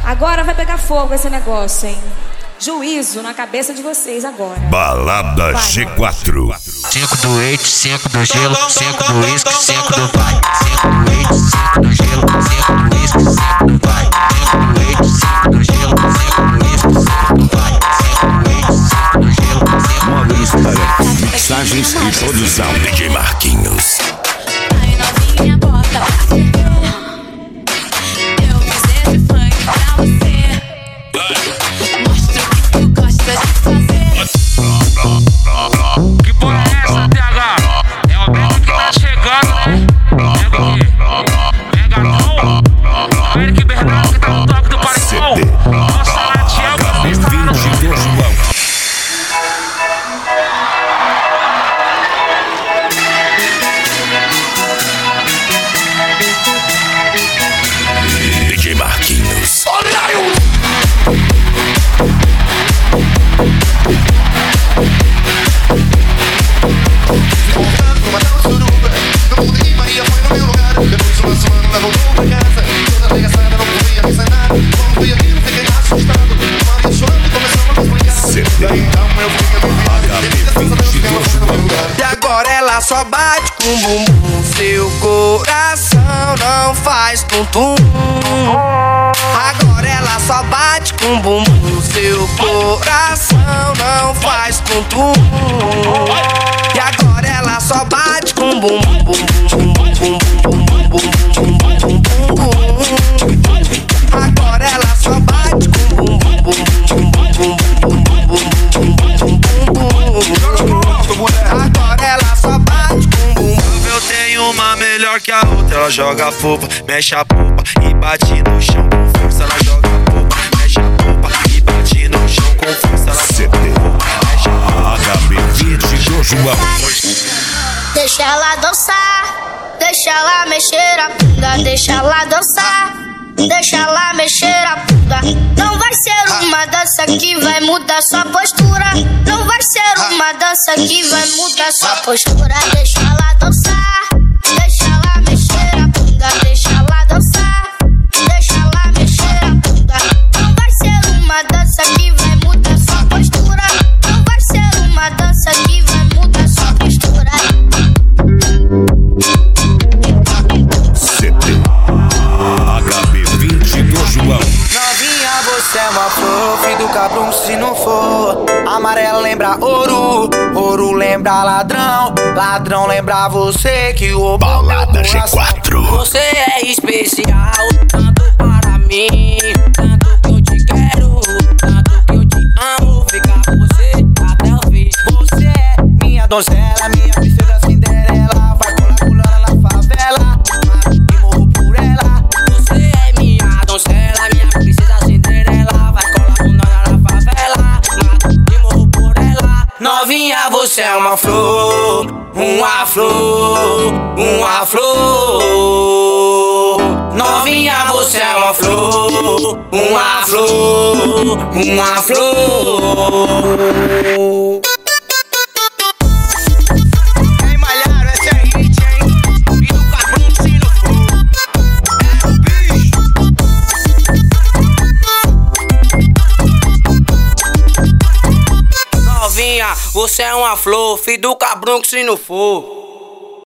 Agora vai pegar fogo esse negócio, hein? Juízo na cabeça de vocês agora. Balada vai. G4. 5 do leite, 5 do gelo, 5 do uísque, 5 do vai. 5 do leite, 5 do gelo, 5 do uísque, 5 do vai. 5 do leite, 5 do gelo, 5 do uísque, 5 do vai. 5 do leite, 5 do gelo, 5 do Módulos para mixagens e produção. DJ Marquinhos. Ai, novinha, bota pra ferver. Eu fiz esse funk pra você. Mostra o que tu gosta de fazer. Que porra é essa, TH? É o Beto que tá chegando, né? Pega o quê? Pega não? O Eric Bernardo que tá no toque do paredão. Nossa, na Tiago, HB20 João. DJ Marquinhos. E agora ela só bate com bumbum. Seu coração não faz tum-tum. Agora ela só bate com bumbum. Seu coração não faz tum-tum. E agora ela só bate com bumbum, bumbum, bumbum, bumbum, bumbum, bumbum, bumbum. Agora ela só bate com bumbum, bumbum, bumbum, bumbum, bumbum, bumbum, bumbum. Agora ela só bate com bumbum. Eu tenho uma melhor que a outra. Ela joga fofa, mexe a popa e bate no chão com força. Ela joga fofa, mexe a popa e bate no chão com força. Ela HB20 João. Deixa ela dançar, deixa ela mexer a bunda, deixa ela dançar, deixa ela mexer a bunda. Não vai ser uma dança que vai mudar sua postura. Não vai ser uma dança que vai mudar sua postura. Deixa ela dançar, deixa ela mexer a bunda, deixa ela dançar, deixa ela mexer a bunda. Não vai ser uma dança que vai mudar sua postura. Não vai ser uma dança que vai mudar sua postura. HB20 João. Novinha, você é uma flor, filho do cabrão se não for. Amarelo lembra ouro, ouro lembra ladrão, ladrão lembra você que roubou Balada meu coração. G4. Você é especial, tanto para mim, tanto que eu te quero, tanto que eu te amo. Ficar com você até o fim. Você é minha donzela, minha princesa Cinderela. Vai colar pulando na favela, e morro por ela. Você é minha donzela, minha princesa Cinderela. Vai colar pulando na favela, e morro por ela. Novinha, você é uma flor, uma flor, uma flor. Novinha, você é uma flor, uma flor, uma flor. Ei, malharo, essa é hit, hein? E do cabrão se não for. É o bicho. Novinha, você é uma flor, filho do cabrão que se não for.